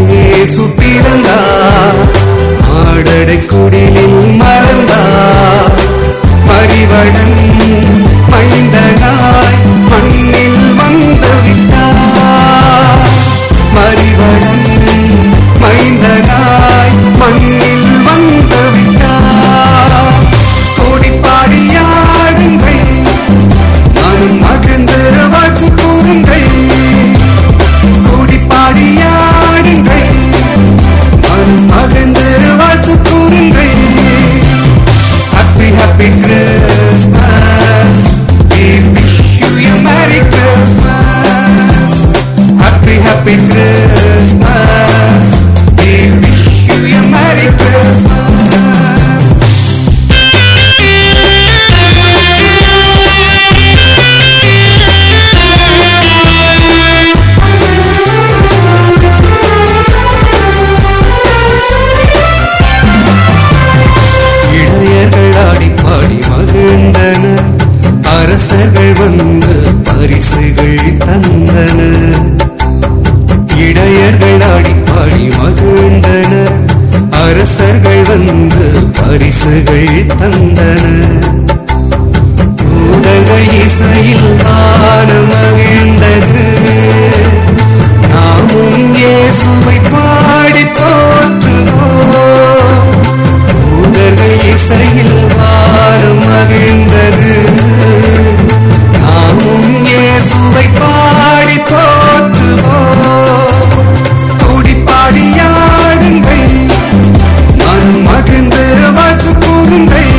இயேசு பிறந்தார், ஆடடை குடிலில் மறந்தார், மறிவடன் மைந்தனாய் மண்ணில் வந்து விட்டார், மறிவடன் மைந்தனாய் மண்ணில் வந்து விட்டார். கோடிப்பாடியாடுங்கள், நானும் மகிழ்ந்து வாழ்த்து கூறுங்கள், கோடிப்பாடியாடுங்கள், நானும் மகிழ்ந்து வாழ்த்து கூறுங்கள். Happy happy Christmas, we wish you a Merry Christmas. Happy happy Christmas, we wish you a Merry Christmas. இடையர்கள் ஆடி பாடி மகிழ்ந்தனர், அரசர்கள் வந்து பரிசுகள் தந்தனர். இடையர்கள் ஆடி பாடி மகிழ்ந்தனர், அரசர்கள் வந்து பரிசுகள் தந்தனர். தூதர்கள் இசையில் வானம் மகிழ்ந்தது, நாமும் இயேசுவை பாடி போற்றுவோம். தூதர்கள் இசையில் வானம் மகிழ்ந்தது, நாமும் இயேசுவை பாடி போற்றுவோம். கோடிப்பாடியாடுங்கள், நானும் மகிழ்ந்து வாழ்த்து கூறுங்கள்,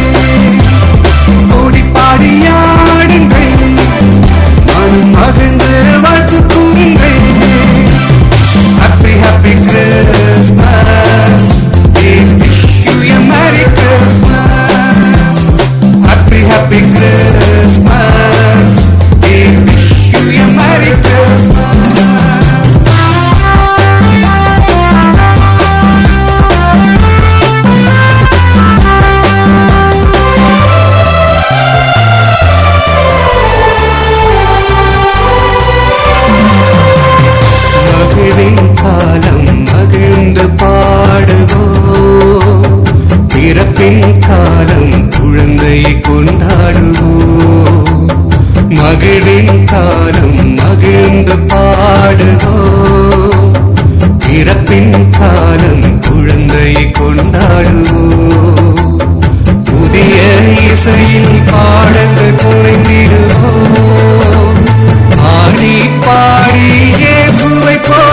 கோடிப்பாடியாடுங்கள், நானும் மகிழ்ந்து வாழ்த்து கூறுங்கள். Happy happy Christmas, we wish you a Merry Christmas. Happy happy Christmas, we wish you a Merry Christmas. மகிழின் காலம் மகிழ்ந்து பாடுவோம், பிறப்பின் காலம் குழந்தையை கொண்டாடுவோம். மகிழின் காலம் மகிழ்ந்து பாடுவோம், பிறப்பின் காலம் குழந்தையை கொண்டாடுவோம். புதிய இசையில் பாடல்கள் புனைந்திடுவோம், பாடி பாடி இயேசுவை